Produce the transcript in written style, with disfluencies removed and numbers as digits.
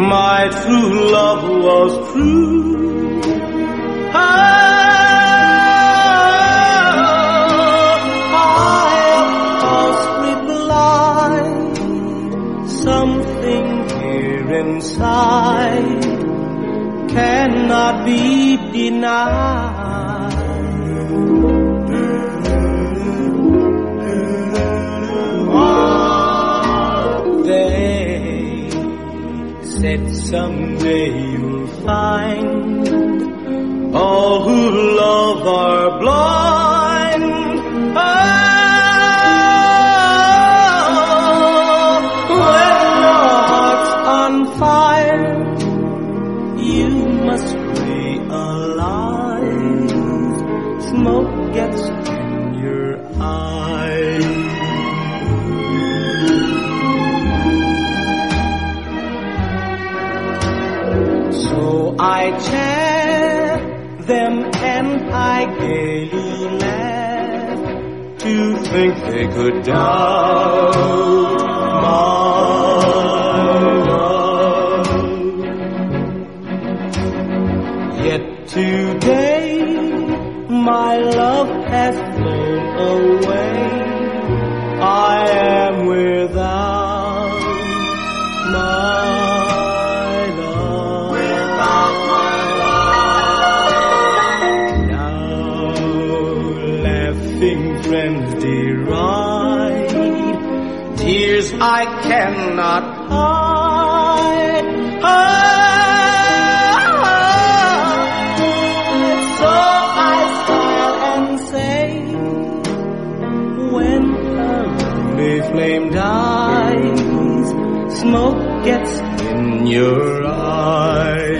my true love was true. I replied, something here inside cannot be denied. They said someday you'll find all who love are blind. When your heart's on fire, you must realize smoke gets in your eyes. So I chair them and I gaily laugh to think they could doubt my love. Yet today my love has flown away. I am without my love. Without my love. Now laughing friends deride, tears I cannot hide. So I smile and say, when a lovely flame dies, smoke gets in your eyes.